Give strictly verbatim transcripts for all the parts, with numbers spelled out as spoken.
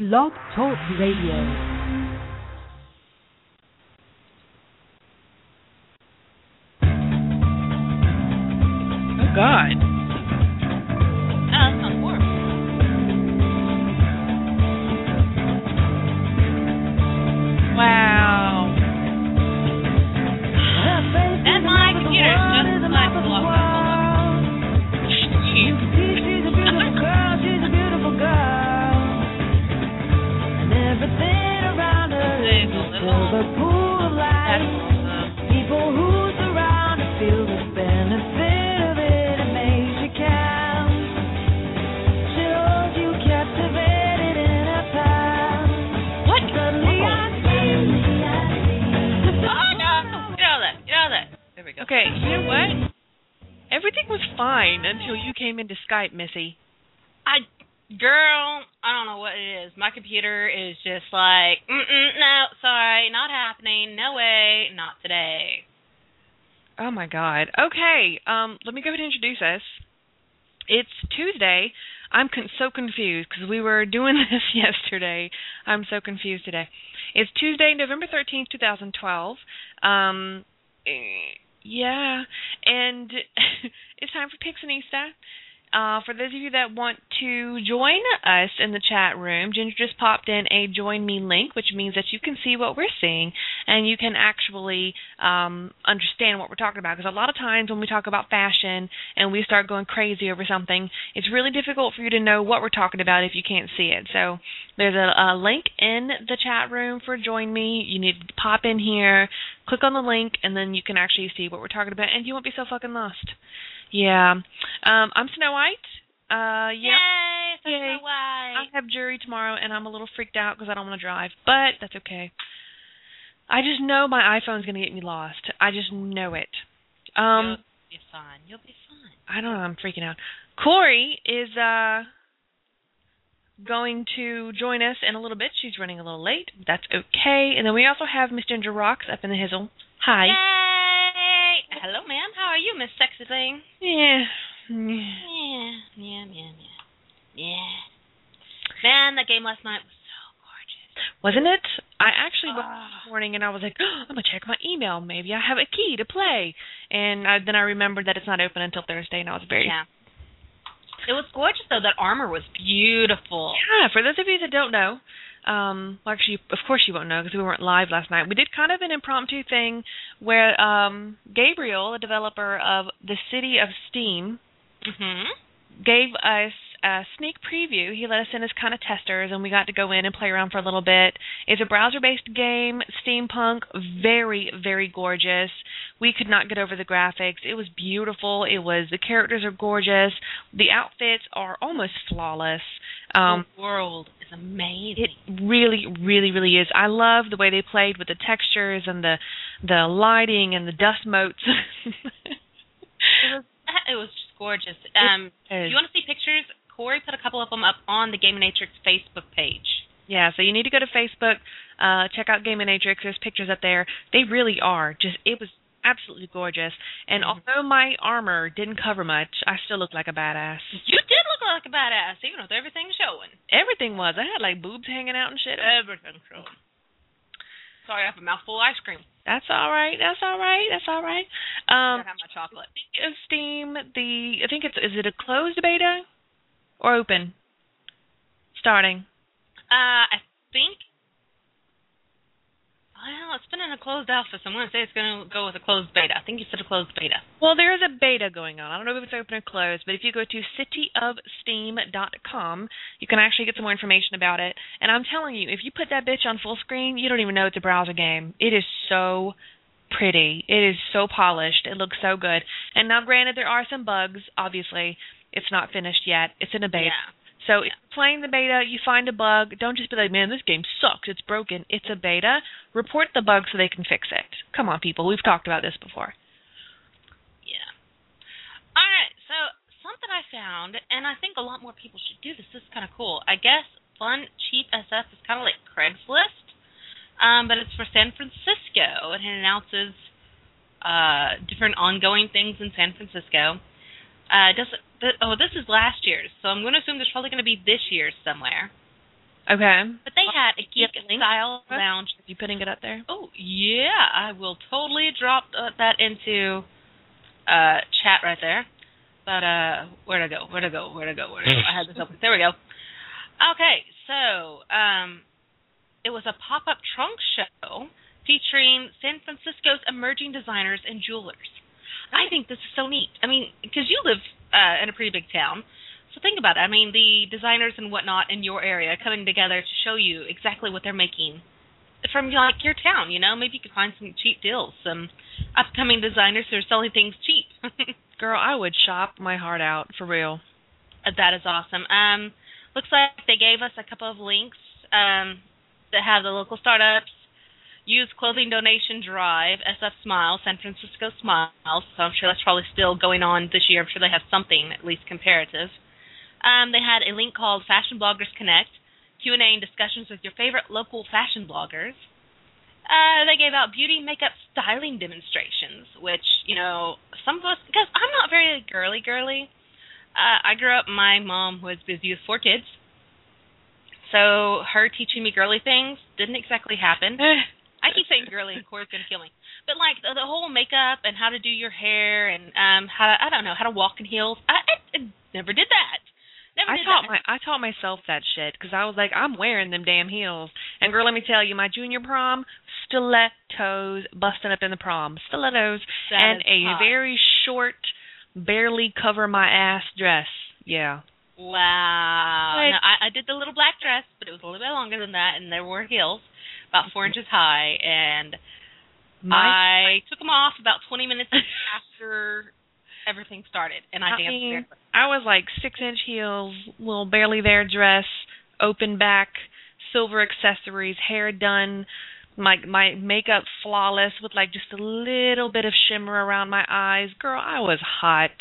Blog Talk Radio. Oh, God. Oh, that sounds horrible. Wow. And my computer just decided to lock up. Jeez. She's a beautiful girl, she's a beautiful girl. And everything around her is silver pool of light. People who surround her feel the benefit of it. It makes you count. She holds you captivated in her power. What? Suddenly I see. Oh, no. Get out of that. Get out of that. There we go. Okay, you know what? Everything was fine until you came into Skype, Missy. I, girl, I don't know what it is. My computer is just like, mm-mm, no, sorry, not happening. No way, not today. Oh, my God. Okay, um, let me go ahead and introduce us. It's Tuesday. I'm con- so confused because we were doing this yesterday. I'm so confused today. It's Tuesday, November thirteenth, twenty twelve. Um, eh, yeah, and it's time for Pixinista. Uh, for those of you that want to join us in the chat room, Ginger just popped in a Join Me link, which means that you can see what we're seeing and you can actually um, understand what we're talking about. Because a lot of times when we talk about fashion and we start going crazy over something, it's really difficult for you to know what we're talking about if you can't see it. So there's a, a link in the chat room for Join Me. You need to pop in here, click on the link, and then you can actually see what we're talking about, and you won't be so fucking lost. Yeah. Um, I'm Snow White. Uh, yeah. Yay, so Yay. Snow White. I have jury tomorrow, and I'm a little freaked out because I don't want to drive, but that's okay. I just know my iPhone's going to get me lost. I just know it. Um, You'll be fine. You'll be fine. I don't know. I'm freaking out. Corey is uh going to join us in a little bit. She's running a little late. That's okay. And then we also have Miss Ginger Rocks up in the hizzle. Hi. Yay! Hello, ma'am. How are you, Miss Sexy Thing? Yeah. Yeah, yeah, yeah, yeah. Yeah. Man, that game last night was so gorgeous. Wasn't it? I actually woke up Ah. this morning and I was like, oh, I'm going to check my email. Maybe I have a key to play. And I, then I remembered that it's not open until Thursday, and I was very... Yeah. It was gorgeous, though. That armor was beautiful. Yeah, for those of you that don't know, um, well, actually, of course you won't know because we weren't live last night. We did kind of an impromptu thing where um, Gabriel, the developer of the City of Steam, Mm-hmm. gave us a sneak preview. He let us in as kind of testers, and we got to go in and play around for a little bit. It's a browser-based game, steampunk, very, very gorgeous. We could not get over the graphics. It was beautiful. It was, the characters are gorgeous. The outfits are almost flawless. Um, the world is amazing. It really, really, really is. I love the way they played with the textures and the the lighting and the dust motes. It was it was just gorgeous. Um, if you want to see pictures, Corey put a couple of them up on the Gaminatrix Facebook page. Yeah, so you need to go to Facebook, uh, check out Gaminatrix. There's pictures up there. They really are. Just it was absolutely gorgeous. And Mm-hmm. although my armor didn't cover much, I still look like a badass. You did look like a badass, even with everything showing. Everything was. I had like boobs hanging out and shit. Everything showing. Sorry, I have a mouthful of ice cream. That's all right. That's all right. That's all right. Um, I have my chocolate. Speaking of Steam, the I think it's is it a closed beta or open? Starting. Uh, I think. Well, it's been in a closed alpha, so I'm going to say it's going to go with a closed beta. I think you said a closed beta. Well, there is a beta going on. I don't know if it's open or closed, but if you go to city of steam dot com, you can actually get some more information about it. And I'm telling you, if you put that bitch on full screen, you don't even know it's a browser game. It is so pretty. It is so polished. It looks so good. And now, granted, there are some bugs. Obviously, it's not finished yet. It's in a beta. Yeah. So if you're playing the beta, you find a bug, don't just be like, man, this game sucks, it's broken. It's a beta. Report the bug so they can fix it. Come on, people. We've talked about this before. Yeah. All right, so something I found, and I think a lot more people should do this. This is kind of cool. I guess Fun Cheap S F is kind of like Craigslist, um, but it's for San Francisco, and it announces uh, different ongoing things in San Francisco. Uh, does it, oh, this is last year's, so I'm going to assume there's probably going to be this year's somewhere. Okay. But they had a Yep. geek-style lounge. Are you putting it up there? Oh, yeah. I will totally drop uh, that into uh, chat right there. But uh, where'd I go? Where'd I go? Where'd I go? Where'd I go? I had this open. There we go. Okay, so um, it was a pop-up trunk show featuring San Francisco's emerging designers and jewelers. I think this is so neat. I mean, because you live uh, in a pretty big town, so think about it. I mean, the designers and whatnot in your area coming together to show you exactly what they're making from, like, your town, you know? Maybe you could find some cheap deals, some upcoming designers who are selling things cheap. Girl, I would shop my heart out, for real. That is awesome. Um, looks like they gave us a couple of links um, that have the local startups. Use clothing donation drive, S F Smile, San Francisco Smiles. So I'm sure that's probably still going on this year. I'm sure they have something, at least comparative. Um, they had a link called Fashion Bloggers Connect, Q and A and discussions with your favorite local fashion bloggers. Uh, they gave out beauty, makeup, styling demonstrations, which, you know, some of us, because I'm not very girly girly. Uh, I grew up, my mom was busy with four kids. So her teaching me girly things didn't exactly happen. I keep saying girly, and Corey's going to kill me. But, like, the, the whole makeup and how to do your hair and um, how to, I don't know, how to walk in heels, I, I, I never did that. Never I did taught that. my I taught myself that shit because I was like, I'm wearing them damn heels. And girl, let me tell you, my junior prom, stilettos busting up in the prom, stilettos, That and is a hot. very short, barely cover my ass dress. Yeah. Wow. Like- No, I, I did the little black dress, but it was a little bit longer than that, and there were heels, about four inches high, and My, I took them off about twenty minutes after everything started, and I, I danced mean, barefoot. I was like six inch heels, little barely there dress, open back, silver accessories, hair done, my my makeup flawless with like just a little bit of shimmer around my eyes. Girl, I was hot.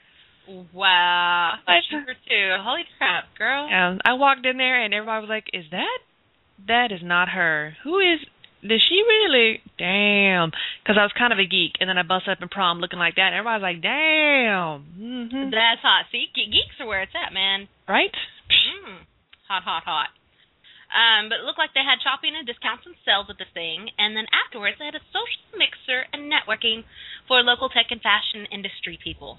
Wow. I- Sugar too. Holy crap, girl. And I walked in there and everybody was like, "Is that? That is not her. Who is? Did she really? Damn." Because I was kind of a geek, and then I bust up in prom looking like that, and everybody's like, "Damn." Mm-hmm. That's hot. See, ge- geeks are where it's at, man. Right? Mm. Hot, hot, hot. Um, but it looked like they had shopping and discounts and sales at the thing, and then afterwards they had a social mixer and networking for local tech and fashion industry people.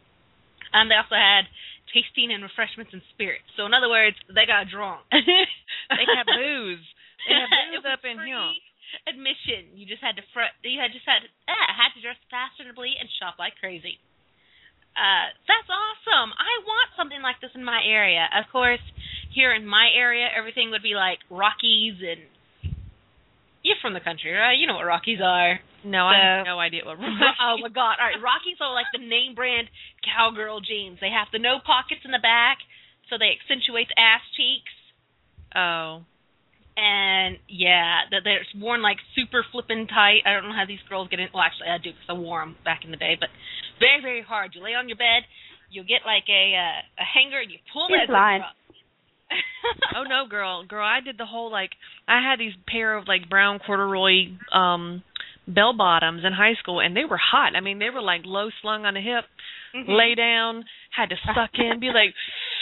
Um, they also had tasting and refreshments and spirits. So in other words, they got drunk. They have booze. They have It booze was up in free here. admission. You just had to front. You had just had uh, had to dress fashionably and shop like crazy. Uh, that's awesome. I want something like this in my area. Of course, here in my area, everything would be like Rockies, and you're from the country, right? You know what Rockies are. No, I So- have no idea what. Oh my God! All right, Rockies are like the name brand cowgirl jeans. They have the no pockets in the back, so they accentuate the ass cheeks. Oh. And yeah, that they're worn like super flippin' tight. I don't know how these girls get in. Well, actually, I do because I wore them back in the day. But very, very hard. You lay on your bed, you'll get like a uh, a hanger, and you pull He's that lying. zipper up. Oh no, girl, girl! I did the whole like I had these pair of like brown corduroy um bell bottoms in high school, and they were hot. I mean, they were like low slung on the hip, Mhm. lay down, had to suck in, be like,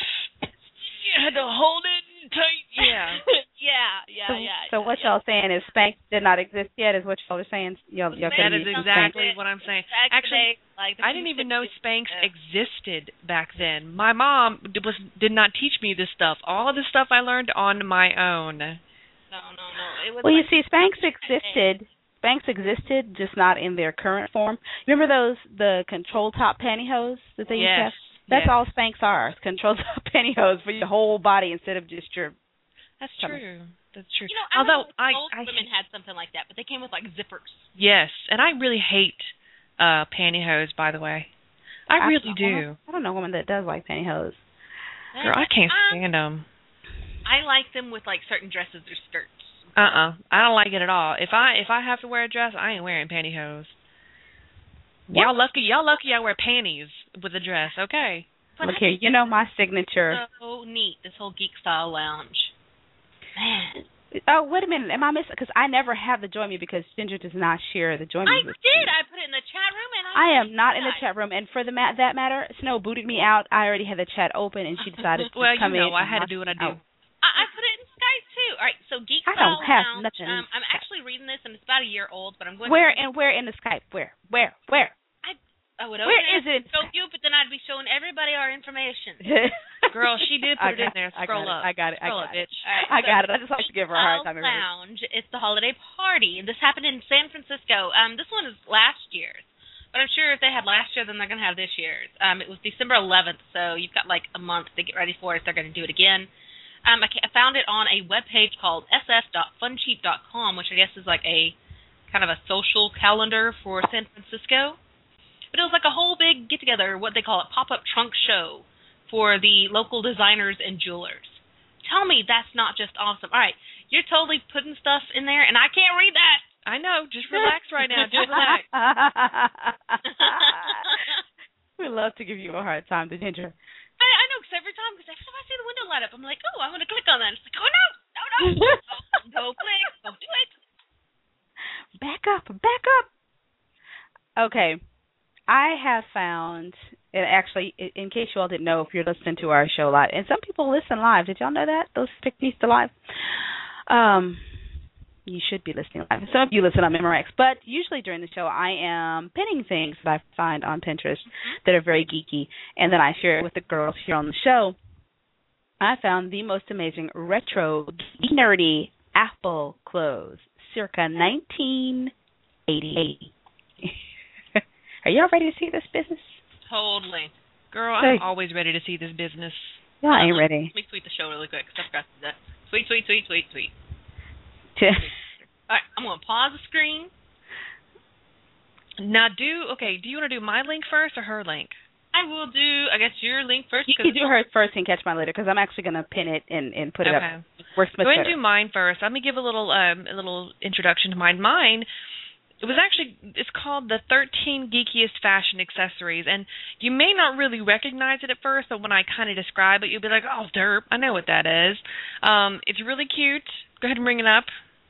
you had to hold it tight. Yeah. yeah, yeah, So, yeah. so what y'all saying is Spanx did not exist yet, is what y'all are saying? Y'all, y'all That That couldn't is use Spanx. exactly what I'm saying. Back Actually, today, like the I didn't even know Spanx Yeah. existed back then. My mom d- was did not teach me this stuff. All of this stuff I learned on my own. No, no, no. It was Well, you like, see, Spanx existed. Spanx existed, just not in their current form. Remember those the control top pantyhose that they used to Yes. have? That's yes. all Spanx are. Control top pantyhose for your whole body instead of just your. That's Something. true. That's true. You know, I Although know I, most I women had something like that, but they came with like zippers. yes, and I really hate uh pantyhose. By the way, I really don't do. know- I don't know a woman that does like pantyhose. Girl, I can't Um, stand them. I like them with like certain dresses or skirts. Uh uh I don't like it at all. If I if I have to wear a dress, I ain't wearing pantyhose. Y'all lucky. Y'all lucky. I wear panties with a dress. Okay. But Look I here, think you know my signature. so neat, this whole geek style lounge. Man, Oh, wait a minute. Am I missing? Because I never have the Join Me because Ginger does not share the Join Me. I with did. me. I put it in the chat room, and I. I am not in the chat room, and for the ma- that matter, Snow booted me out. I already had the chat open, and she decided to Well, you come know, in. I had to and do what I watch- do. Oh. I, I put it in Skype don't have Lounge. nothing. Um, I'm actually reading this, and it's about a year old, but I'm going Where to... and where in the Skype? Where? Where? Where? I would Where open is it, it? show you, but then I'd be showing everybody our information. Girl, she did put I it in got, there. I Scroll got up. it. I got it. I Scroll got up, it. bitch. All right, I so got it. I just like to give her a hard time. every week. Lounge. It's the holiday party. This happened in San Francisco. Um, this one is last year's, but I'm sure if they had last year, then they're going to have this year's. Um, it was December eleventh, so you've got like a month to get ready for it. They're going to do it again. Um, I, I found it on a webpage called s f dot fun cheap dot com, which I guess is like a kind of a social calendar for San Francisco. But it was like a whole big get-together, what they call it, pop-up trunk show for the local designers and jewelers. Tell me that's not just awesome. All right, you're totally putting stuff in there, and I can't read that. I know. Just relax right now. Just relax. We love to give you a hard time, the Ginger. I, I know, because every time, because every time I see the window light up, I'm like, oh, I'm going to click on that. It's like, oh, no, no, no. Don't, don't click. Don't do it. Back up. Back up. Okay. I have found, and actually, in case you all didn't know, if you're listening to our show live, and some people listen live. Did y'all know that? Those stick these to live. Um, you should be listening live. Some of you listen on Memorex, but usually during the show, I am pinning things that I find on Pinterest that are very geeky, and then I share it with the girls here on the show. I found the most amazing retro, nerdy Apple clothes, circa nineteen eighty-eight. Are y'all ready to see this business? Totally. Girl, I'm always ready to see this business. Y'all ain't ready. Let me tweet the show really quick, because I forgot to do that. Tweet, tweet, tweet, tweet, tweet. All right, I'm going to pause the screen. Now, do, okay, do you want to do my link first or her link? I will do, I guess, your link first. You can do hers first and catch mine later, because I'm actually going to pin it and, and put it okay. up. Works much Go ahead better. and do mine first. Let me give a little um, a little introduction to mine. Mine, it was actually, it's called the thirteen Geekiest Fashion Accessories, and you may not really recognize it at first, but when I kind of describe it, you'll be like, oh, derp, I know what that is. Um, it's really cute. Go ahead and bring it up.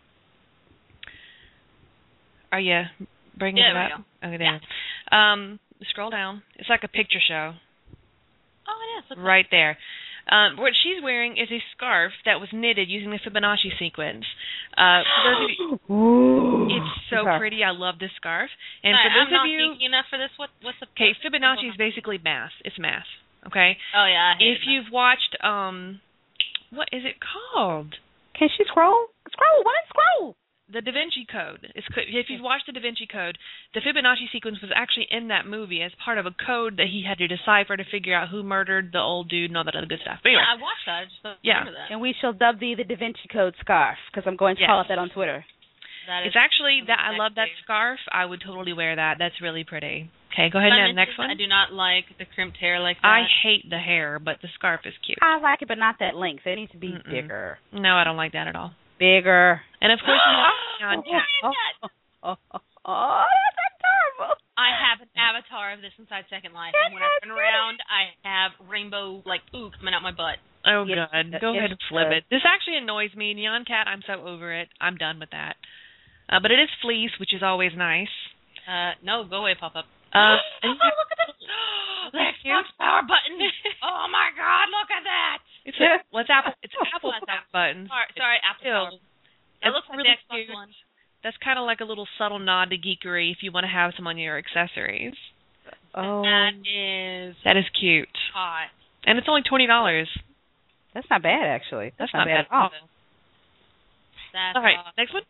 Are you bringing yeah, it there up? We go. Okay, there. Yeah. Um, scroll down. It's like a picture show. Oh, it is. Right there. Um, what she's wearing is a scarf that was knitted using the Fibonacci sequence. Uh, for those of you, Ooh. it's so Okay. pretty. I love this scarf. And Sorry, for those I'm not of you, geeky enough for this. What, what's the... okay, Fibonacci is basically math. It's math. Okay. Oh, yeah. I hate If that. you've watched, um, what is it called? Can she scroll? Scroll. Why scroll? The Da Vinci Code. It's, if you've watched the Da Vinci Code, the Fibonacci sequence was actually in that movie as part of a code that he had to decipher to figure out who murdered the old dude and all that other good stuff. But anyway. Yeah, I watched that. I just don't Yeah. remember that. And we shall dub thee the Da Vinci Code scarf, because I'm going to Yes. call it that on Twitter. That is It's actually that I sexy. love that scarf. I would totally wear that. That's really pretty. Okay, go ahead I and next mentioned one. I do not like the crimped hair like that. I hate the hair, but the scarf is cute. I like it, but not that length. It needs to be Mm-mm. bigger. No, I don't like that at all. Bigger. And of course, you have Oh, Cat. oh, oh, oh, oh, that's adorable. I have an avatar of this inside Second Life, and when I turn around, I have rainbow like ooh coming out my butt. Oh, Yes, God. yes, Go yes, ahead and flip yes. it. This actually annoys me. Neon Cat, I'm so over it. I'm done with that. Uh, but it is fleece, which is always nice. Uh, no, go away, pop up. Uh, oh, look at this! The Xbox power button. Oh my God, look at that! It's a, well, it's Apple. It's Apple What's that? buttons. Sorry, sorry, Apple Still, Power. That it's looks like really the Xbox cute. One. That's kind of like a little subtle nod to geekery if you want to have some on your accessories. Oh, That is That is cute. hot. And it's only twenty dollars. that's not bad, actually. That's, That's not bad at all. That's All right, hot. next one.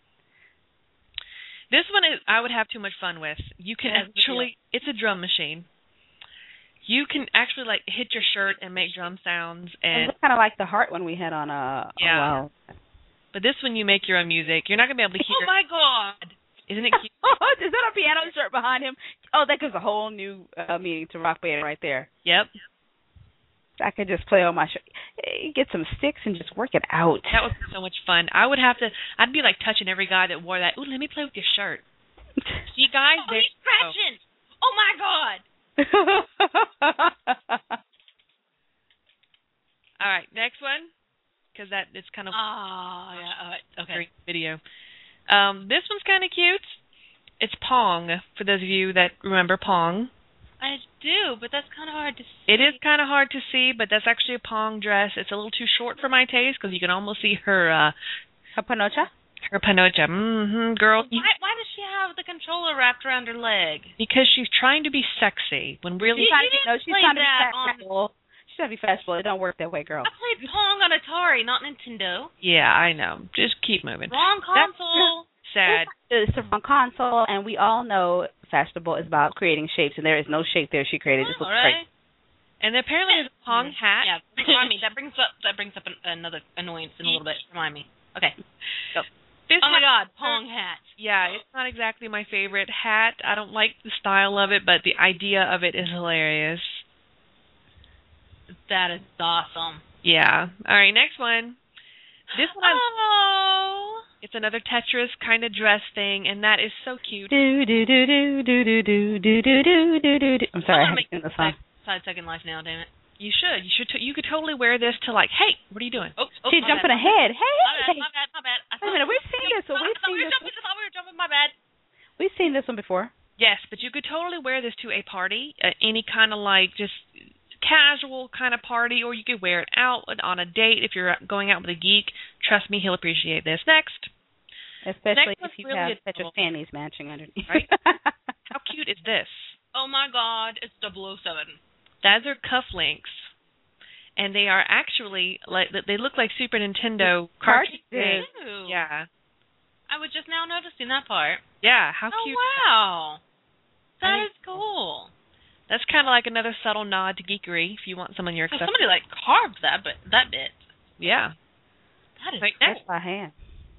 This one is I would have too much fun with. You can Yes, actually, it's a drum machine. You can actually like hit your shirt and make drum sounds, It and looks kind of like the heart one we had on uh Yeah. Oh, wow. but this one you make your own music. You're not gonna be able to hear. Oh my God! Isn't it cute? Is that a piano shirt behind him? Oh, that gives a whole new uh, meaning to Rock Band right there. Yep. I could just play on my shirt. Eh, Get some sticks and just work it out. That would be so much fun. I would have to. I'd be like touching every guy that wore that. Ooh, let me play with your shirt. See, guys, Oh, there he's you go. scratching! Oh my God! All right, next one, because that it's kind of Oh yeah. All right. Okay. great video. Um, this one's kind of cute. It's Pong. For those of you that remember Pong, I do, but that's kind of hard to see. it is kind of hard to see, but that's actually a Pong dress. It's a little too short for my taste because you can almost see her uh, Her panocha? Her panocha. Mm-hmm, girl. Why, why does she have the controller wrapped around her leg? Because she's trying to be sexy when really... You, She's trying you to be, didn't no, she's play trying to be that on- fashionable. She's trying to be fashionable. It don't work that way, girl. I played Pong on Atari, not Nintendo. Yeah, I know. Just keep moving. Wrong console. Sad. It's a wrong console, and we all know fashionable is about creating shapes, and there is no shape there she created. It just All looks right. crazy. And apparently there's a Pong hat. Yeah, remind me. That brings up that brings up an, another annoyance in a little bit. Remind me. Okay. Go. This Oh my one- God, Pong hat. Yeah, it's not exactly my favorite hat. I don't like the style of it, but the idea of it is hilarious. That is awesome. Yeah. All right, next one. This one, I, Oh. it's another Tetris kind of dress thing, and that is so cute. Do do do do do do do do do do do do. I'm sorry, I I'm had gonna to sing the make song. Side Second Life now, damn it. You should. You should. T- you could totally wear this to like, hey, what are you doing? Oh, oh She's my jumping bad. ahead. Hey, My bad, hey. my bad, my bad. I Wait a thought- minute, we've seen this one. I We've thought seen we were this jumping. one. I thought we were jumping. My bad. We've seen this one before. Yes, but you could totally wear this to a party, uh, any kind of like just casual kind of party, or you could wear it out on a date if you're going out with a geek. Trust me, he'll appreciate this. Next. Especially Next one's if you really have Tetris adorable. panties matching underneath. Right? How cute is this? Oh my God, it's double oh seven. Those are cufflinks, and they are actually like they look like Super Nintendo cartridges. Cartridges. Ew. Yeah, I was just now noticing that part. yeah. How Oh cute! wow, that I is cool. That's kind of like another subtle nod to geekery if you want some on your So accessories. somebody like carved that, but that bit. Yeah. That is Right cool. That's by hand.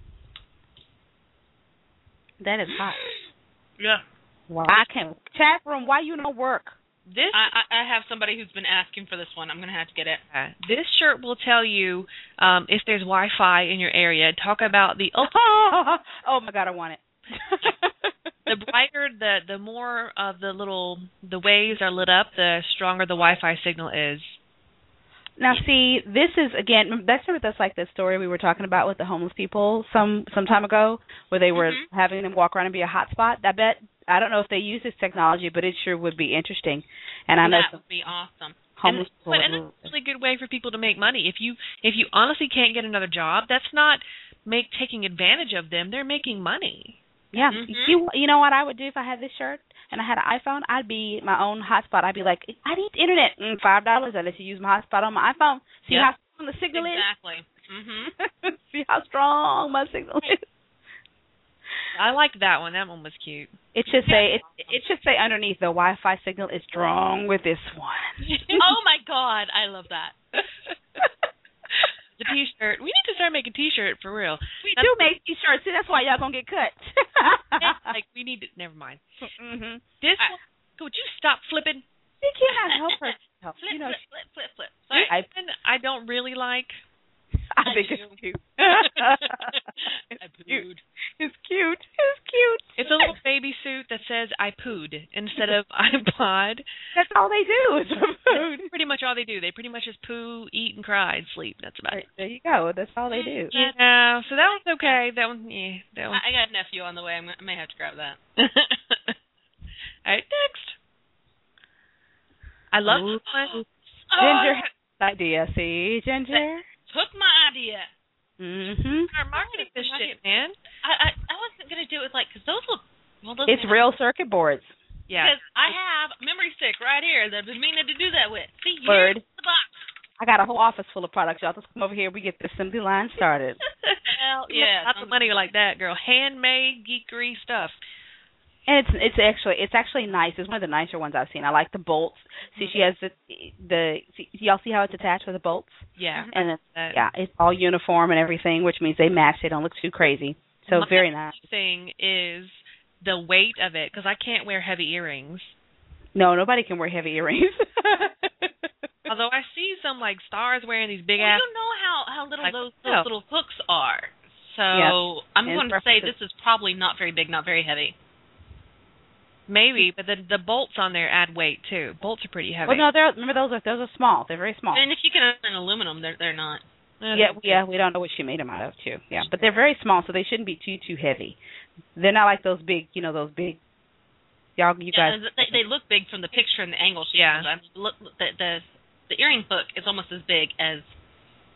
That is hot. Yeah. Wow. I can't. Chat room, why you no work? This I, I I have somebody who's been asking for this one. I'm gonna have to get it. uh, this shirt will tell you um, if there's Wi-Fi in your area. Talk about the ult- Oh my God, I want it. the brighter, the the more of the little the waves are lit up, the stronger the Wi-Fi signal is. Now, see, this is again. That's sort of that's like the story we were talking about with the homeless people some some time ago, where they were Mhm. having them walk around and be a hotspot. I bet I don't know if they use this technology, but it sure would be interesting. And I know that some would be awesome. homeless and, people. but, and it's a really good way for people to make money. If you if you honestly can't get another job, that's not make taking advantage of them. They're making money. Yeah, Mhm. you you know what I would do if I had this shirt and I had an iPhone? I'd be my own hotspot. I'd be like, I need internet. Mm, Five dollars. I let you use my hotspot on my iPhone. See Yep. how strong the signal Exactly. Mhm. is. See how strong my signal is. I like that one. That one was cute. It should say it. It should say underneath the Wi-Fi signal is strong with this one. Oh my God, I love that. The T-shirt. We need to start making T-shirt for real. We That's- do make T-shirts. See, that's why y'all gonna get cut. like we need to. Never mind. mm-hmm. This I- one. Would you stop flipping? She cannot help herself. Flip, You know, flip, flip, flip, flip. Sorry. I, And I don't really like. I I think do. it's cute. I it's cute. pooed. It's cute. It's cute. It's a little baby suit that says "I pooed" instead of "iPod." That's all they do is for food. That's pretty much all they do. They pretty much just poo, eat, and cry and sleep. That's about it. There you go. That's all they do. Yeah. So that one's okay. That one, yeah. That one. I, I got a nephew on the way. I'm, gonna- I may have to grab that. All right, next. I love Ooh. this one. Ginger Oh, has an idea. See, Ginger. took my idea. Mhm. Start marketing this shit, man. I I, I wasn't gonna do it like because those look. Well, those It's look- real circuit boards. Yeah. Because I have a memory stick right here that I've been meaning to do that with. See, Word. here's the box. I got a whole office full of products. Y'all just come over here. We get the assembly line started. Hell yeah. Lots of money like that, girl. Handmade geekery stuff. And it's it's actually it's actually nice. It's one of the nicer ones I've seen. I like the bolts. See, she has the the see, y'all see how it's attached with the bolts, Yeah. and it's, That- yeah, it's all uniform and everything, which means they match. They don't look too crazy. So My very nice. thing is the weight of it because I can't wear heavy earrings. No, nobody can wear heavy earrings. Although I see some like stars wearing these big Well, ass. you know how how little Like, those no. those little hooks are. So Yeah. I'm And going to say preferences. this is probably not very big, not very heavy. Maybe, but the the bolts on there add weight too. Bolts are pretty heavy. well, no, they're remember those are those are small. They're very small. And if you can in aluminum, they're they're not. Yeah, yeah, we don't know what she made them out of too. Yeah, but they're very small, so they shouldn't be too too heavy. They're not like those big, you know, those big. Y'all, you Yeah, guys. they, they look big from the picture and the angle she Yeah. has. I mean, look, the, the the earring hook is almost as big as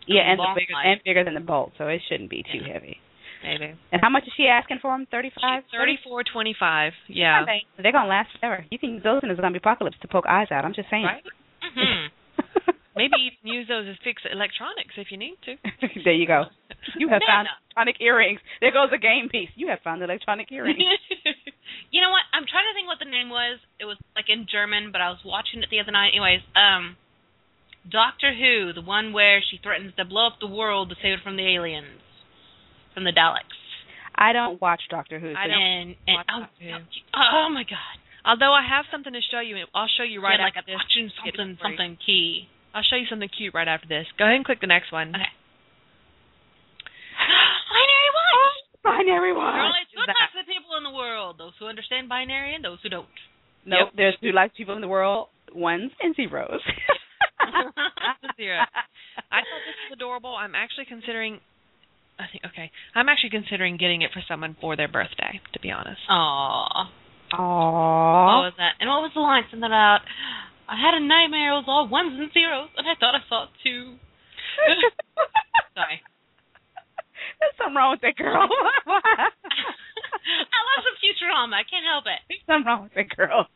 Yeah, and the long bigger life. and bigger than the bolt, so it shouldn't be too Yeah. heavy. Maybe. And how much is she asking for them? Thirty-five. Thirty-four twenty-five. Yeah. They're gonna last forever. You can use those in the zombie apocalypse to poke eyes out. I'm just saying. Right. Mhm. Maybe you can use those as fixed electronics if you need to. There you go. You have found Nana. electronic earrings. There goes a game piece. You have found electronic earrings. You know what? I'm trying to think what the name was. It was like in German, but I was watching it the other night. Anyways, um, Doctor Who, the one where she threatens to blow up the world to save it from the aliens, from the Daleks. I don't watch Doctor Who. So I don't And, and watch oh, Doctor Who. oh my God. Although I have something to show you, I'll show you right Yeah, like after a this. watching Get it something for you. something key. I'll show you something cute right after this. Go ahead and click the next one. Okay. Binary Watch. Binary There are Watch. only two types of people in the world: those who understand binary and those who don't. Nope. Yep. There's two like people in the world, ones and zeros. Zero. I thought this was adorable. I'm actually considering. I think okay. I'm actually considering getting it for someone for their birthday. To be honest. Aww. What Aww. was that? And what was the line? Something about, I had a nightmare, it was all ones and zeros, and I thought I saw it too. Sorry. There's something wrong with that girl. I love some Futurama. I can't help it. There's something wrong with that girl.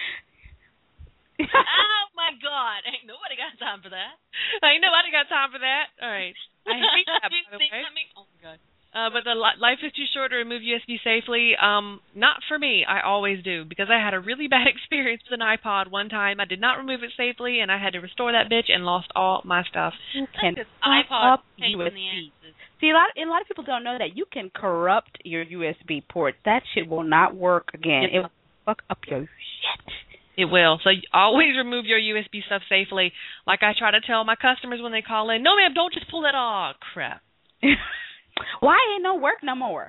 Oh, my God. Ain't nobody got time for that. Ain't nobody got time for that. All right. I hate that, by the See way. what I mean? Oh, my God. Uh, but the li- life is too short to remove U S B safely. Um, not for me. I always do because I had a really bad experience with an iPod one time. I did not remove it safely, and I had to restore that bitch and lost all my stuff. You can This fuck iPod up pain U in S the B. ass. See, a lot, a lot of people don't know that you can corrupt your U S B port. That shit will not work again. Yep. It will fuck up your shit. It will. So you always remove your U S B stuff safely. Like I try to tell my customers when they call in, no, ma'am, don't just pull that off. Crap. Why ain't no work no more?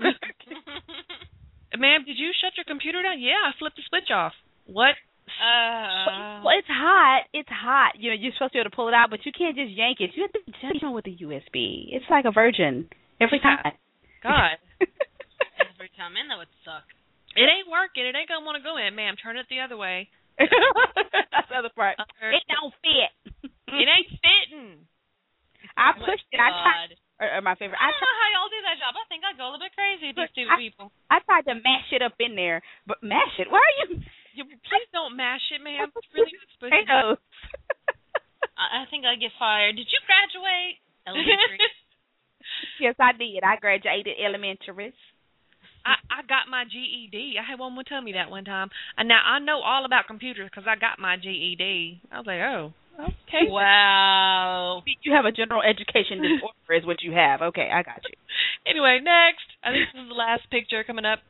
Ma'am, did you shut your computer down? Yeah, I flipped the switch off. What? Uh, Well, it's hot. It's hot. You know, you're supposed to be able to pull it out, but you can't just yank it. You have to be gentle with the U S B. It's like a virgin every Yeah. time. God. every time in, that would suck. It ain't working. It ain't going to want to go in. Ma'am, turn it the other way. That's the other part. Other- It don't fit. It ain't fitting. I Oh my pushed it. I tried. God. Or, or my favorite. I I don't tried. know how y'all do that job. I think I'd go a little bit crazy with these Look, stupid I- people. I tried to mash it up in there, but mash it. Why are you? You, please don't mash it, ma'am. It's really not supposed to. Potatoes. I, I think I'd get fired. Did you graduate? Elementary. Yes, I did. I graduated elementary. I, I got my G E D. I had one would tell me that one time. And now I know all about computers because I got my G E D. I was like, oh, okay. Wow. You have a general education disorder, is what you have. Okay, I got you. Anyway, next. I think this is the last picture coming up.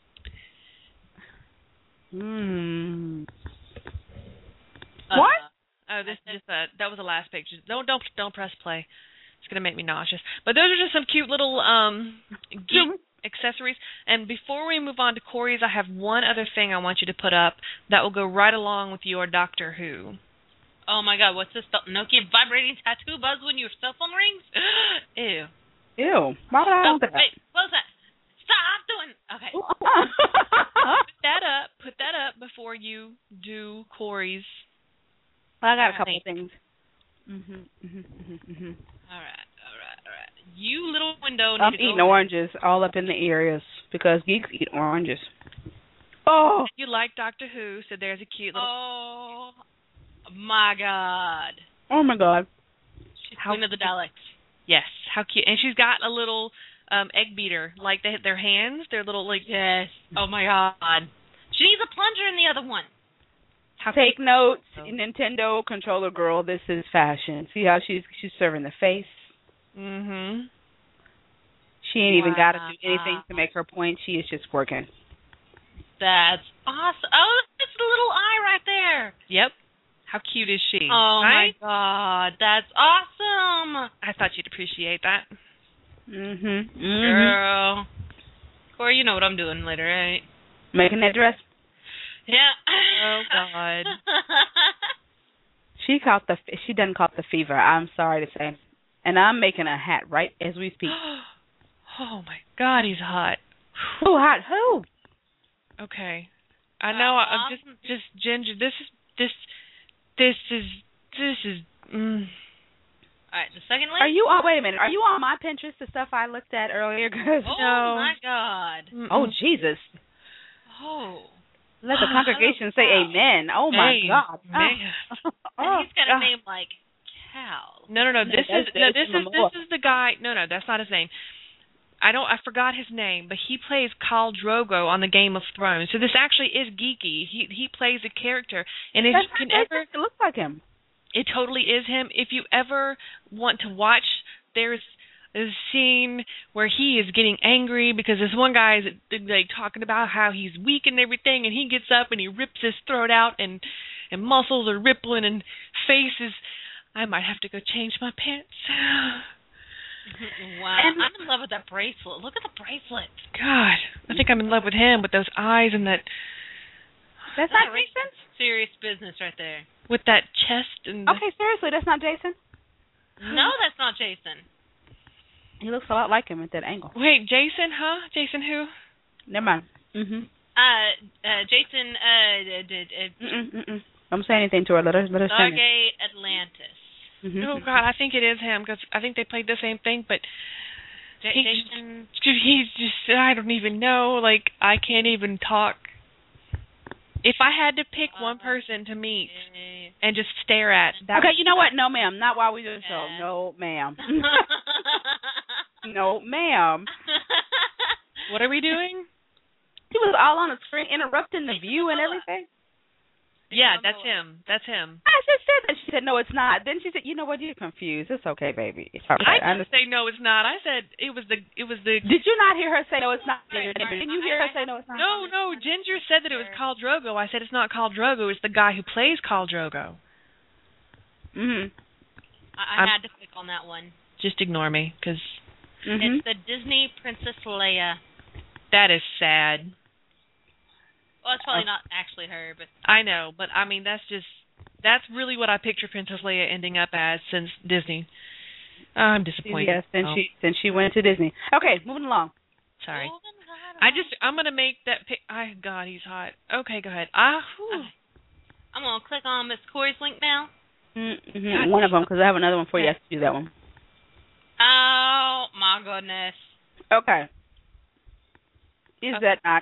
Hmm. Uh, What? Oh, this is just a, that was the last picture. Don't don't don't press play. It's gonna make me nauseous. But those are just some cute little um geek accessories. And before we move on to Corey's, I have one other thing I want you to put up that will go right along with your Doctor Who. Oh my God, what's this? Nokia vibrating tattoo buzz when your cell phone rings? Ew. Ew. Why would I Oh, want that? wait, close that. Stop doing. Okay. Put that up. Put that up before you do Corey's. Well, I got a couple Thanks. of things. Mhm. Mhm. Mhm. Mhm. All right, all right, all right. You little window. I'm need to eating go oranges all up in the areas because geeks eat oranges. Oh. You like Doctor Who, so there's a cute little. Oh my God. Oh my God. She's How Queen of the Daleks. Yes, how cute. And she's got a little um egg beater, like they, their hands, their little like. Yes. Oh my God. She needs a plunger in the other one. How Take cute. notes, Oh. Nintendo controller girl. This is fashion. See how she's she's serving the face. Mhm. She ain't even got to do Wow. anything to make her point. She is just working. That's awesome. Oh, it's the little eye right there. Yep. How cute is she? Oh right? my God, that's awesome. I thought you'd appreciate that. Mhm. Mhm. Girl. Corey, you know what I'm doing later, right? Making that dress. Yeah. Oh, God. She caught the she done caught the fever. I'm sorry to say, and I'm making a hat right as we speak. Oh my God, he's hot. Who hot? Who? Okay, I know. I, I'm just, Um, just Ginger. This is this, this is this is. Mm. right, the second link. Are you on? Wait a minute. Are you on my Pinterest? The stuff I looked at earlier. Cause, Oh No. my God. Mm-mm. oh Jesus! Oh. Let the congregation say amen. Oh my Hey, God. man. Oh, And he's got a God. name like Cal. No, no, no. This that's is no. This Jason is Momoa. this is the guy. No, no, that's not his name. I don't. I forgot his name, but he plays Khal Drogo on the Game of Thrones. So this actually is geeky. He he plays a character, and if That's you can not ever, Jason. It looks like him. it totally is him. If you ever want to watch, there's a scene where he is getting angry because this one guy is like talking about how he's weak and everything, and he gets up and he rips his throat out, and and muscles are rippling, and face is. I might have to go change my pants. Wow. And- I'm in love with that bracelet. Look at the bracelet. God, I think I'm in love with him with those eyes and that That's not Jason. Serious business right there. with that chest and. Okay, seriously, that's not Jason. No, that's not Jason. He looks a lot like him at that angle. The, wait, Jason? Huh? Jason who? Never mind. Mhm. Uh, uh, Jason, uh, did uh, Mm mm mm. Don't say anything to her. Let her let her finish. Stargate Atlantis. Mhm. Oh God, I think it is him because I think they played the same thing, but J- he, Jason. he's just I don't even know. Like I can't even talk. If I had to pick one person to meet and just stare at, that Okay, you know what? No, ma'am. Not while we do the show. Yeah. No, ma'am. No, ma'am. what are we doing? He was all on the screen, interrupting the view and everything. Yeah, that's him. That's him. I just said that. She said, no, it's not. Then she said, you know what? You're confused. It's okay, baby. It's all right. I I didn't say no, it's not. I said it was the it was the. Did you not hear her say, no, it's not? Right, right. Didn't you hear her say, no, it's not? No, no. Ginger said that it was Khal Drogo. I said it's not Khal Drogo. It's the guy who plays Khal Drogo. Mm-hmm. I, I I'm- had to click on that one. Just ignore me, because Mm-hmm. It's the Disney Princess Leia. that is sad. Well, it's probably not actually her, but I know, but I mean that's just that's really what I picture Princess Leia ending up as since Disney. I'm disappointed. Yes, since Oh, she since she went to Disney. Okay, moving along. sorry. Moving right I on. just I'm gonna make that pic. I God, he's hot. Okay, go ahead. Ah, whew. I'm gonna click on Miss Corey's link now. Mm-hmm. One of them, because I have another one for you. I have to do that one. Oh my goodness, Okay. Is that not?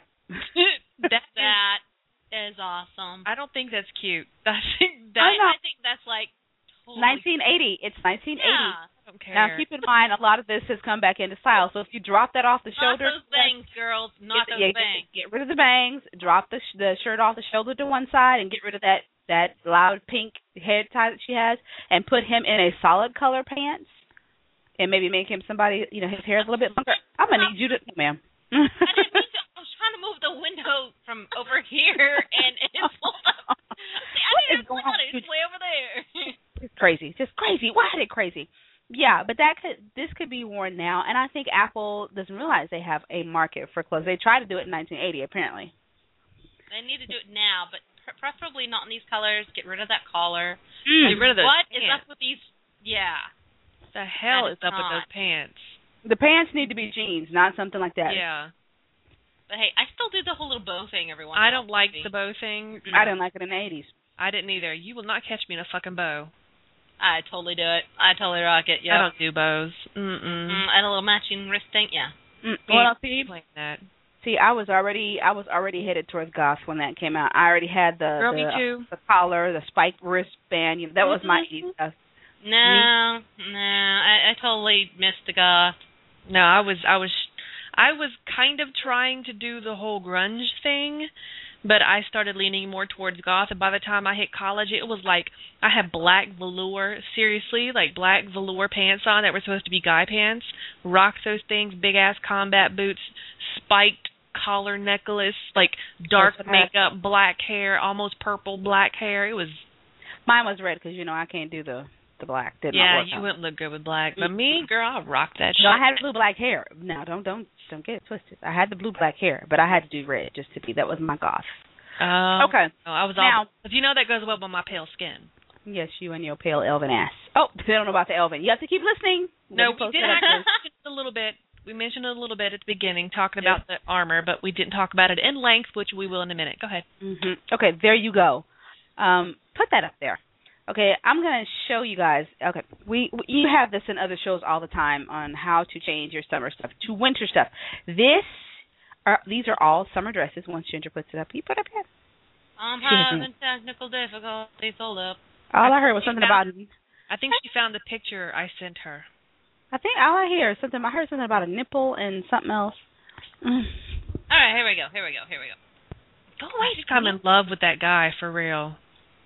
that is, that is awesome. I don't think that's cute. I think I, that know. I think that's like totally nineteen eighty. It's nineteen eighty. Yeah. I don't care. Now, keep in mind, a lot of this has come back into style. So if you drop that off the Not shoulder, those bangs, girls. Not get, those yeah, bangs. Get, get rid of the bangs. Drop the sh- the shirt off the shoulder to one side, and get rid of that that loud pink head tie that she has, and put him in a solid color pants, and maybe make him somebody. You know, his hair is a little bit longer. I'm gonna need you to, ma'am. I didn't mean to. I was trying to move the window from over here, and it pulled up. See, I What didn't is going click on on? it. It's way over there. It's crazy, just crazy. Why is it crazy? Yeah, but that could this could be worn now, and I think Apple doesn't realize they have a market for clothes. They tried to do it in nineteen eighty, apparently. They need to do it now, but pre- preferably not in these colors. Get rid of that collar. Get rid of those What is pants. up with these? Yeah. the hell That is is up with not. those pants? The pants need to be jeans, not something like that. Yeah. But hey, I still do the whole little bow thing every once. I in a don't while. like the bow thing. I didn't like it in the eighties. I didn't either. You will not catch me in a fucking bow. I totally do it. I totally rock it. I Yeah. don't do bows. Mm-mm. Mm, and a little matching wrist thing. Yeah. Mm. Yeah. Well, see, Like that. see, I was already, I was already headed towards goth when that came out. I already had the Girl, the, me too. the collar, the spiked wristband. You know, that was my Mhm. eighties stuff. No, no, I, I totally missed the goth. No, I was I was I was kind of trying to do the whole grunge thing, but I started leaning more towards goth, and by the time I hit college it was like I had black velour, seriously, like black velour pants on that were supposed to be guy pants. Rocked those things, big ass combat boots, spiked collar necklace, like dark That's what I had. makeup, black hair, almost purple black hair. It was Mine was red because you know I can't do the the black. Did not yeah, work you out. wouldn't look good with black. But me, girl, I rocked that shit. No, I had blue black hair. No, don't don't don't get it twisted. I had the blue black hair, but I had to do red just to be. That was my goth. Oh, Okay. oh, I was Now- all. If you know that goes well with my pale skin. Yes, you and your pale elven ass. Oh, they don't know about the elven. You have to keep listening. No, We'll we post did it up actually mention it a little bit. We mentioned it a little bit at the beginning, talking about the armor, but we didn't talk about it in length, which we will in a minute. Go ahead. there. Mhm. Okay, there you go. Um, put that up there. Okay, I'm gonna show you guys. Okay, we, we you have this in other shows all the time on how to change your summer stuff to winter stuff. This are these are all summer dresses. Once Ginger puts it up, you put it up here. I'm She has having technical difficulties. Hold up. All I heard was She something found- about. I think she found the picture I sent her. I think all I hear is something. I heard something about a nipple and something else. Mm. All right, here we go. Here we go. Here we go. Go away. She's kind of in love with that guy for real.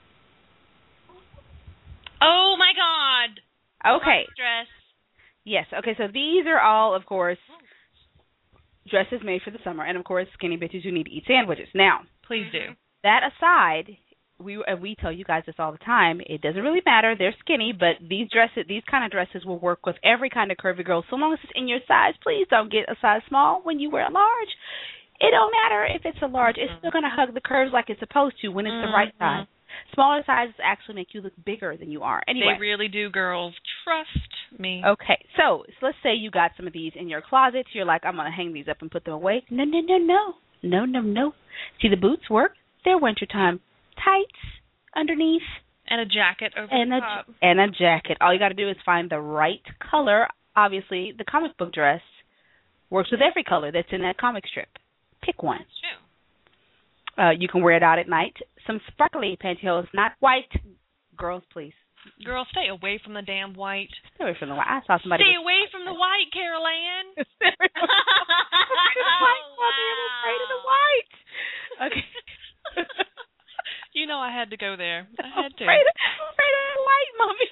Oh my God. Okay. Dress. Yes. Okay. So these are all, of course, dresses made for the summer, and of course, skinny bitches who need to eat sandwiches. Now, Please do. that aside, we uh, we tell you guys this all the time. It doesn't really matter. They're skinny, but these dresses, these kind of dresses, will work with every kind of curvy girl, so long as it's in your size. Please don't get a size small when you wear a large. It don't matter if it's a large. It's still gonna hug the curves like it's supposed to when it's the right size. Smaller sizes actually make you look bigger than you are. Anyway. They really do, girls. Trust me. Okay, so, so let's say you got some of these in your closet. You're like, I'm going to hang these up and put them away. No, no, no, no. No, no, no. See, the boots work. They're wintertime. Tights underneath. And a jacket over and the a, top. And a jacket. All you got to do is find the right color. Obviously, the comic book dress works with every color that's in that comic strip. Pick one. That's true. Uh, you can wear it out at night. Some sparkly pantyhose, not white. Girls, please. Girl, stay away from the damn white. Stay away from the white. I saw somebody. Stay with, away from the white, Carol Ann. Stay away from the white. Mommy, I'm afraid of the white. Okay. You know I had to go there. I had to. I'm afraid of, I'm afraid of the white, Mommy.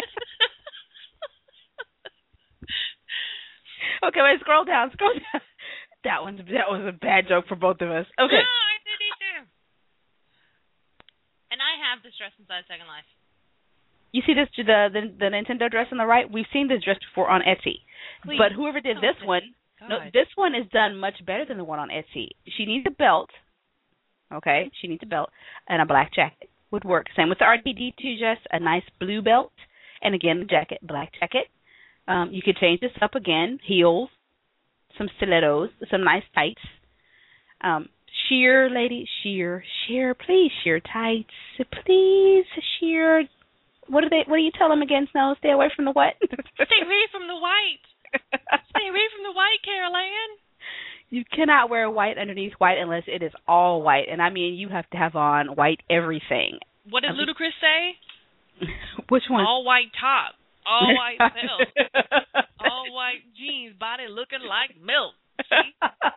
Okay, wait, scroll down, scroll down. That one's that was a bad joke for both of us. Okay. No, I did it too. And I have this dress inside Second Life. You see this the, the the Nintendo dress on the right? We've seen this dress before on Etsy. Please. But whoever did this Oh, one, no, God. this one is done much better than the one on Etsy. She needs a belt. Okay, she needs a belt and a black jacket would work. Same with the R T D two dress, a nice blue belt, and again the jacket, black jacket. Um, you could change this up again, heels, some stilettos, some nice tights. Um, sheer, lady, sheer, sheer, please, sheer tights, please, sheer. What do they? What do you tell them again, Snow? Stay away from the what? Stay away from the white. Stay away from the white, Carol Ann. You cannot wear white underneath white unless it is all white, and I mean you have to have on white everything. What did I mean- Ludacris say? Which one? All white top, all white belt, all white jeans, body looking like milk. See?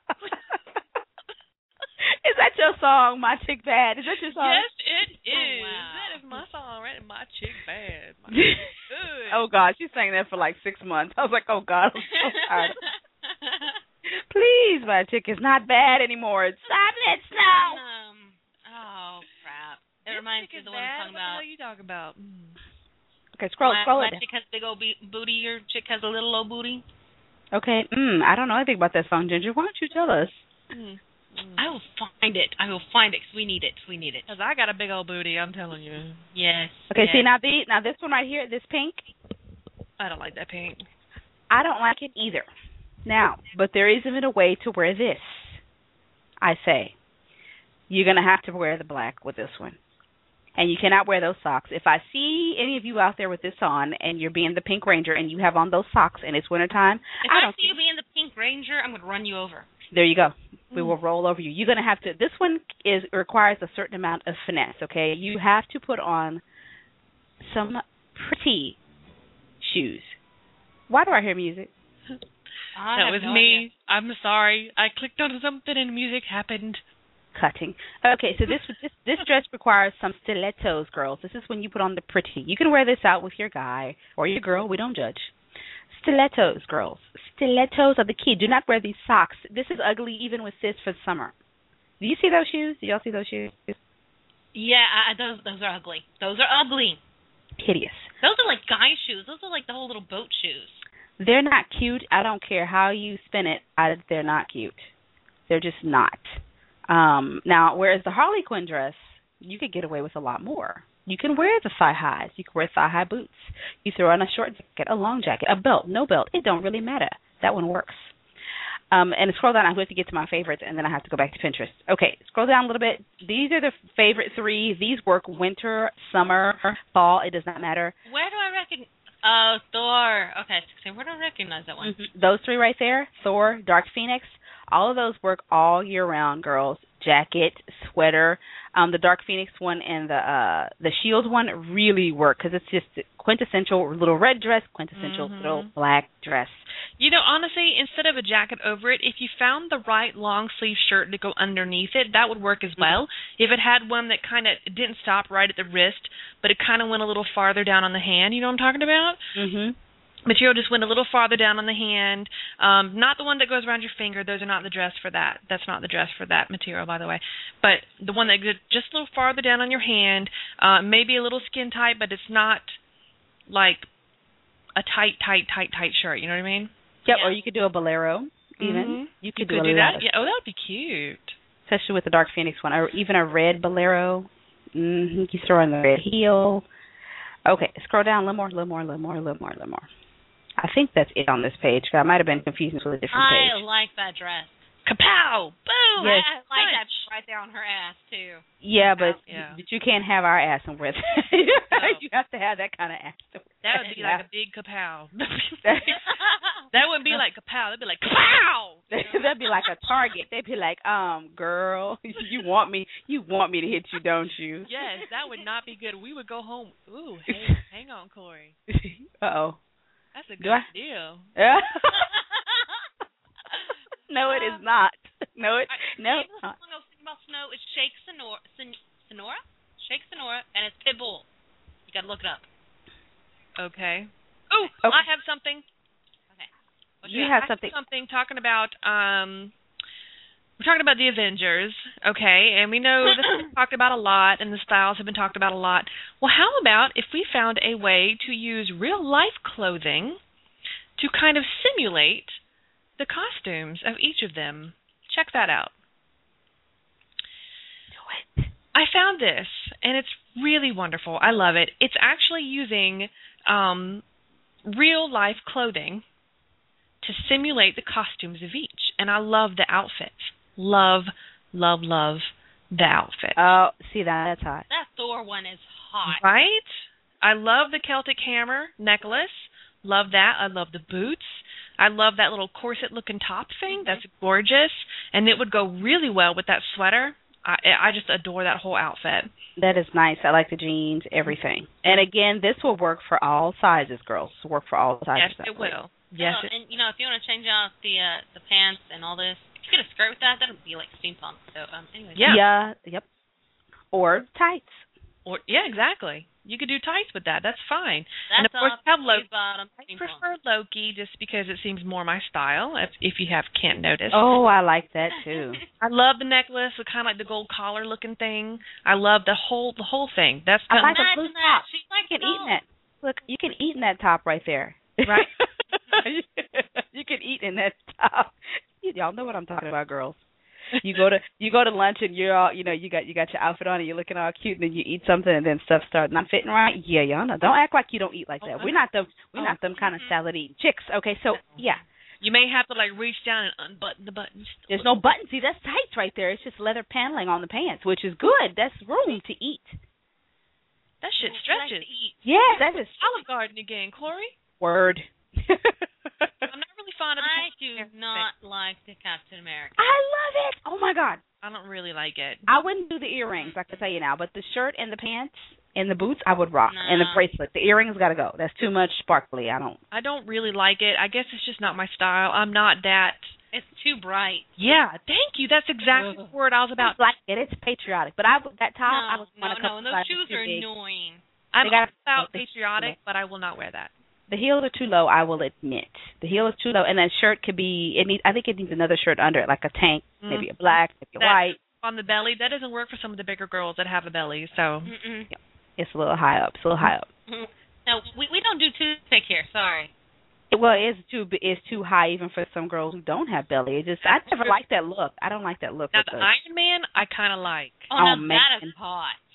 Is that your song, My Chick Bad? Is that your song? Yes, it is. wow. That is my song, right? My chick bad. My chick good. Oh, God, she sang that for like six months. I was like, oh, God, I'm so tired. Please, my chick is not bad anymore. Stop it, Snow. um, oh, crap. It This reminds chick me of is the one I'm bad. talking What the about. hell you talking about? Mm. Okay, scroll, my, scroll my it down. chick has a big old be- booty. Your chick has a little old booty. Okay, mm, I don't know anything about that song, Ginger. Why don't you tell us? Mm. Mm. I will find it. I will find it 'cause we need it. We need it. Cause I got a big old booty, I'm telling you. Yes. Okay, yes. see, now the now this one right here, this pink, I don't like that pink. I don't like it either. Now, but there is even a way to wear this. I say, you're going to have to wear the black with this one. And you cannot wear those socks. If I see any of you out there with this on and you're being the Pink Ranger and you have on those socks and it's wintertime, If I I, don't see you being the Pink Ranger, I'm going to run you over. There you go. We will roll over you. You're going to have to, this one is requires a certain amount of finesse, okay? You have to put on some pretty shoes. Why do I hear music? I that have was no me. idea. I'm sorry. I clicked on something and music happened. Cutting. Okay, so this this this dress requires some stilettos, girls. This is when you put on the pretty. You can wear this out with your guy or your girl. We don't judge. Stilettos, girls. Stilettos are the key. Do not wear these socks. This is ugly even with this for the summer. Do you see those shoes? Do y'all see those shoes? Yeah, I, those those are ugly. Those are ugly. Hideous. Those are like guy shoes. Those are like the whole little boat shoes. They're not cute. I don't care how you spin it. I, they're not cute. They're just not. Um, now, whereas the Harley Quinn dress, you could get away with a lot more. You can wear the thigh highs. You can wear thigh high boots. You throw on a short jacket, a long jacket, a belt, no belt. It don't really matter. That one works. Um, and scroll down. I'm going to get to my favorites, and then I have to go back to Pinterest. Okay, scroll down a little bit. These are the favorite three. These work winter, summer, fall. It does not matter. Where do I recognize? Oh, Thor. Okay, so where do I recognize that one? Mm-hmm. Those three right there, Thor, Dark Phoenix, all of those work all year round, girls. Jacket, sweater. Um, the Dark Phoenix one and the uh, the Shield one really work because it's just quintessential little red dress, quintessential mm-hmm. little black dress. You know, honestly, instead of a jacket over it, if you found the right long sleeve shirt to go underneath it, that would work as well. Mm-hmm. If it had one that kind of didn't stop right at the wrist, but it kind of went a little farther down on the hand, you know what I'm talking about? Mm-hmm. Material just went a little farther down on the hand. Um, not the one that goes around your finger. Those are not the dress for that. That's not the dress for that material, by the way. But the one that goes just a little farther down on your hand, uh, maybe a little skin tight, but it's not like a tight, tight, tight, tight shirt. You know what I mean? Yep. Yeah. Or you could do a bolero. Even mm-hmm. you could, you do, could a do that. lot. Yeah. Oh, that would be cute. Especially with the Dark Phoenix one, or even a red bolero. Mm-hmm. You throw in the red heel. Okay, scroll down a little more, a little more, a little more, a little more, a little more. I think that's it on this page. I might have been confusing with a different page. I like that dress. Kapow! Boom! Yes. I like that right there on her ass, too. Yeah, but yeah. but you can't have our ass and wear that. No. You have to have that kind of ass. To wear. That would be Yeah. like a big kapow. That wouldn't be like kapow. That'd be like kapow! That'd be like a target. They'd be like, um, girl, you want me, you want me to hit you, don't you? Yes, that would not be good. We would go home. Ooh, hey, hang on, Corey. Uh-oh. That's a Do good I- deal. No, it is not. No, it, I, no. the song I was thinking about Snow is Shake Sonora, Son, Sonora? Shake Sonora, and it's Pitbull. You gotta look it up. Okay. Ooh, Okay. I have something. Okay. What You got? have something. Something talking about um we're talking about the Avengers, okay, and we know this has been talked about a lot and the styles have been talked about a lot. Well, how about if we found a way to use real life clothing to kind of simulate the costumes of each of them? Check that out. Do it. I found this, and it's really wonderful. I love it. It's actually using um, real life clothing to simulate the costumes of each, and I love the outfits. Love, love, love the outfit. Oh, see that? That's hot. That Thor one is hot. Right? I love the Celtic hammer necklace. Love that. I love the boots. I love that little corset-looking top thing. That's gorgeous, and it would go really well with that sweater. I, I just adore that whole outfit. That is nice. I like the jeans, everything. And again, this will work for all sizes, girls. It'll work for all sizes. Yes, it will. Yeah, Yes, it, and you know, if you want to change out the uh, the pants and all this, if you get a skirt with that, that'll be like steampunk. So, um, anyway. Yeah. Yeah. Yep. Or tights. or yeah, exactly. You could do tights with that. That's fine. That's and of course, all have Loki. bottom I steampunk. prefer Loki just because it seems more my style. If, if you have can't notice. Oh, I like that too. I love the necklace, the kind of like the gold collar looking thing. I love the whole the whole thing. That's I kind like of, the blue Imagine that. top. She's like, You can no. eat in that. Look, you can eat in that top right there. Right. You can eat in that top. Y'all know what I'm talking about, girls. You go to you go to lunch and you're all you know you got you got your outfit on and you're looking all cute and then you eat something and then stuff starts not fitting right. Yeah, y'all know. Don't act like you don't eat like that. We're not them. We're not them kind of salad eating chicks. Okay, so yeah, you may have to like reach down and unbutton the buttons. there's no buttons. See, that's tights right there. It's just leather paneling on the pants, which is good. That's room to eat. That shit She likes to stretches. eat. Yeah, that is Olive Garden again, Corey. word. I'm not really fond of the I Captain do America not like the Captain America. I love it. Oh my God. thing. I don't really like it. I wouldn't do the earrings, I can tell you now, but the shirt and the pants and the boots, I would rock. No. And the bracelet. The earrings got to go. That's too much sparkly. I don't. I don't really like it. I guess it's just not my style. I'm not that. It's too bright. Yeah, thank you. That's exactly Ugh. the word I was about. Like it. It's patriotic. But I would- that top, I no, was no, want a no. couple And those sizes shoes too are big. annoying. I'm They got- all about they- patriotic, but I will not wear that. The heels are too low, I will admit. The heel is too low, and that shirt could be. It needs. I think it needs another shirt under it, like a tank, Mm. maybe a black, maybe a That- white. On the belly, that doesn't work for some of the bigger girls that have a belly. So Mm-mm. It's a little high up. It's a little high up. No, we we don't do toothpick here. Sorry. Well, it's too. It's too high even for some girls who don't have belly. It just. I never like that look. I don't like that look. now with the the, Iron Man, I kind of like. Oh, Oh, no, man. that is hot.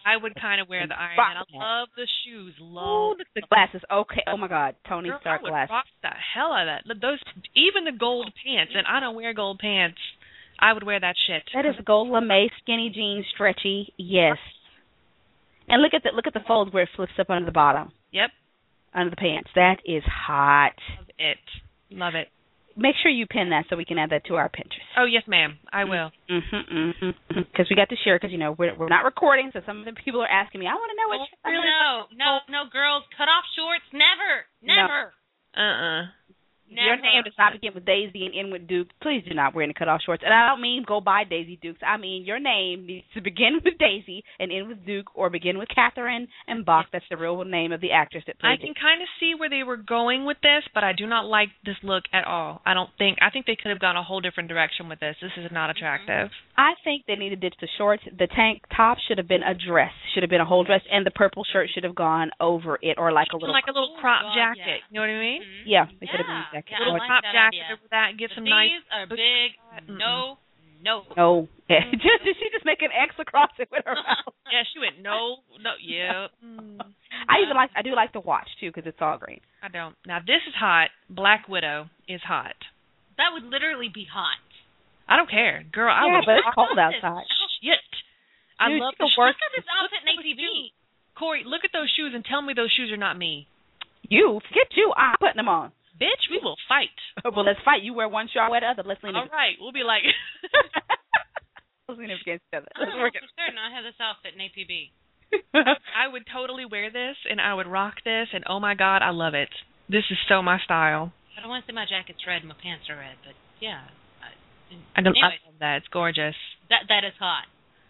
I would kind of wear the Iron Rock Man. I that. love the shoes. Ooh, Love look at the glasses. Okay. Oh my God, Tony Girl, Stark I would glasses. rock the hell out of that. Look, those, even the gold pants, and I don't wear gold pants. I would wear that shit. That is gold lame, skinny jeans, stretchy. Yes. And look at the look at the fold where it flips up under the bottom, Yep. under the pants. That is hot. Love it. Love it. Make sure you pin that so we can add that to our Pinterest. Oh, yes, ma'am. I will. Mhm, mhm, because we got to share. Because you know we're we're not recording, so some of the people are asking me. I want to know what. Oh, really? No, no, no, girls, cut off shorts. Never, never, Uh-uh. never. Your name does not begin with Daisy and end with Duke. Please do not wear any cutoff shorts. And I don't mean go buy Daisy Dukes. I mean your name needs to begin with Daisy and end with Duke, or begin with Catherine and Bach. That's the real name of the actress that I played can it. kind of see where they were going with this, but I do not like this look at all. I don't think. I think they could have gone a whole different direction with this. This is not attractive. I think they need to ditch the shorts. The tank top should have been a dress, should have been a whole dress, and the purple shirt should have gone over it, or like a little, like a little crop God, jacket. yeah. You know what I mean? Mhm. yeah, it could have Yeah, been a jacket. yeah, I little like crop that jacket idea. over that. Get But some these nice. are big. Mm-mm. No, no. No, just did she just make an X across it with her mouth? Yeah, she went no, no, yeah. Mm, I even like I do like the watch too because it's all green. I don't. Now this is hot. Black Widow is hot. That would literally be hot. I don't care, girl. I Yeah, would. but it's cold This outside. Shit. I Dude, love you the could work- Look at this outfit in A T V. Corey, look at those shoes and tell me those shoes are not me. You forget you. I'm putting them on. Bitch, we will fight. Well, let's fight. You wear one shoe, I wear the other. Let's lean All right, we'll be like. Let's lean against each other. I Let's don't know work for certain I have this outfit in A P B. it. I would totally wear this, and I would rock this, and oh my god, I love it. This is so my style. I don't want to say my jacket's red and my pants are red, but yeah. I, I don't. Anyway, I love that. It's gorgeous. that that is hot.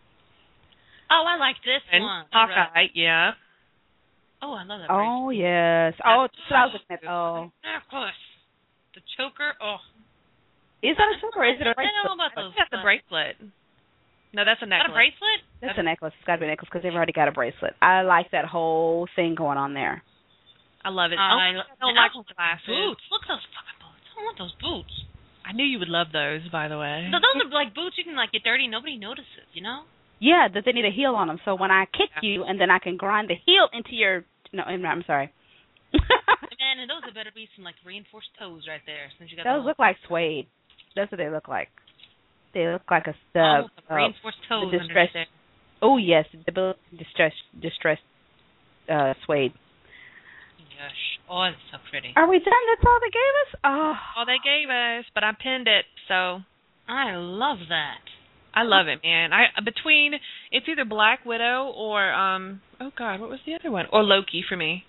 Oh, I like this And one. Hawkeye, yeah. Oh, I love that. Oh yes. Oh, that's what I was looking at. Oh, necklace. The choker. Oh, is that a choker or is it a I don't know bracelet? about I those. think that's a but- bracelet. No, that's a Is that necklace. a bracelet? That's a necklace. It's got to be a necklace because they've already got a bracelet. I like that whole thing going on there. I love it. I, oh, I don't like those glasses. boots. Look at those fucking boots. I want those boots. I knew you would love those, by the way. So those are like boots you can like get dirty, nobody notices, you know? Yeah, that they need a heel on them. So when I kick you, and then I can grind the heel into your. No, I'm I'm sorry. Man, and those are better be some like reinforced toes right there, since you got Those the look like suede. That's what they look like. They look like a uh, almost uh, reinforced toes the underneath distress- there. Oh yes, the distress distressed uh, suede. Gosh. Oh, that's so pretty. Are we done? That's all they gave us. Oh, All they gave us, but I pinned it, so I love that. I love it, man. I between it's either Black Widow or um oh god, what was the other one? Or Loki for me.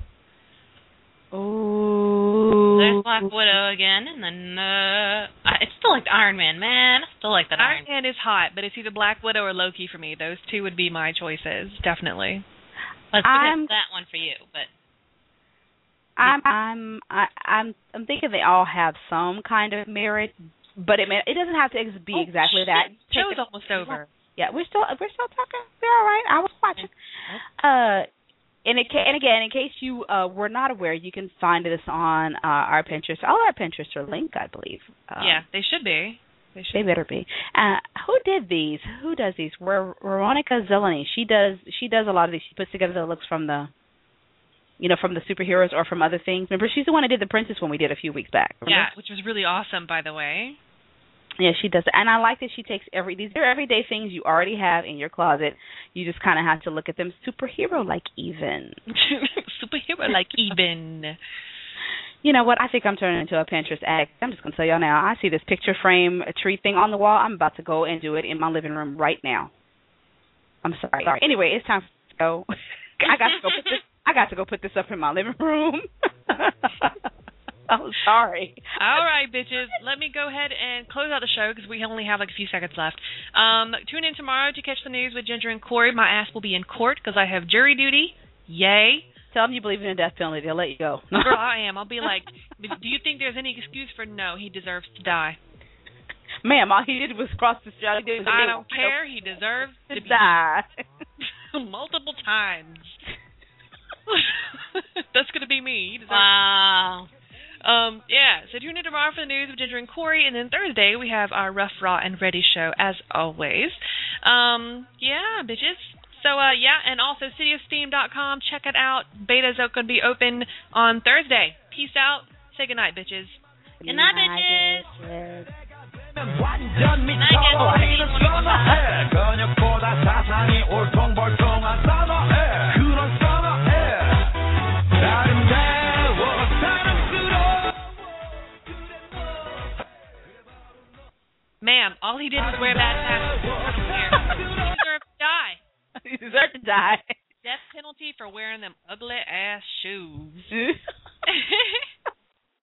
oh. There's Black Widow again, and then uh, I- it's still like the Iron Man, man. I still like that Iron Iron Man. Man is hot, but it's either Black Widow or Loki for me. Those two would be my choices, definitely. Let's I'm- forget that one for you, but I'm I'm I, I'm I'm thinking they all have some kind of merit, but it may, it doesn't have to ex- be Oh, exactly shit. that. Take Show's the- almost over. Yeah, we're still we're still talking. We're all right. I was watching. Uh, and, it, and again, in case you uh, were not aware, you can find us on uh, our Pinterest. All our Pinterest are linked, I believe. Um, Yeah, they should be. They should. they better be. Uh, who did these? Who does these? Ver- Veronica Zeleny. She does. She does a lot of these. She puts together the looks from the, you know, from the superheroes or from other things. Remember, she's the one who did the princess one we did a few weeks back. Remember? Yeah, which was really awesome, by the way. Yeah, she does. And I like that she takes every, these are everyday things you already have in your closet. You just kind of have to look at them superhero-like even. Superhero like even. You know what? I think I'm turning into a Pinterest addict. I'm just going to tell y'all now. I see this picture frame a tree thing on the wall. I'm about to go and do it in my living room right now. I'm sorry. sorry. Anyway, it's time to go. I got to go put this, I got to go put this up in my living room. I'm sorry. All right, bitches. Let me go ahead and close out the show because we only have like a few seconds left. Um, tune in tomorrow to catch the news with Ginger and Corey. My ass will be in court because I have jury duty. Yay. Tell them you believe in the death penalty. They'll let you go. Girl, I am. I'll be like, do you think there's any excuse for no? He deserves to die. Ma'am, all he did was cross the street. All he did was I don't care. He deserves to to be die. multiple times. That's going to be me. He deserves wow. Um, yeah, so tune in tomorrow for the news with Ginger and Corey, and then Thursday we have our Rough, Raw, and Ready show, as always. Um, yeah, bitches, So, uh, yeah, and also city of steam dot com. Check it out. Beta's going to be open on Thursday. Peace out. Say goodnight, bitches. Good night, bitches. 완전 미쳐버리는 선어해 근육보다 사상이 울퉁불퉁한 선어해 그런 선어해 아름다워 사랑스러워. Man, all he did was wear bad pants. He deserved to die. You deserve to die. Death penalty for wearing them ugly ass shoes.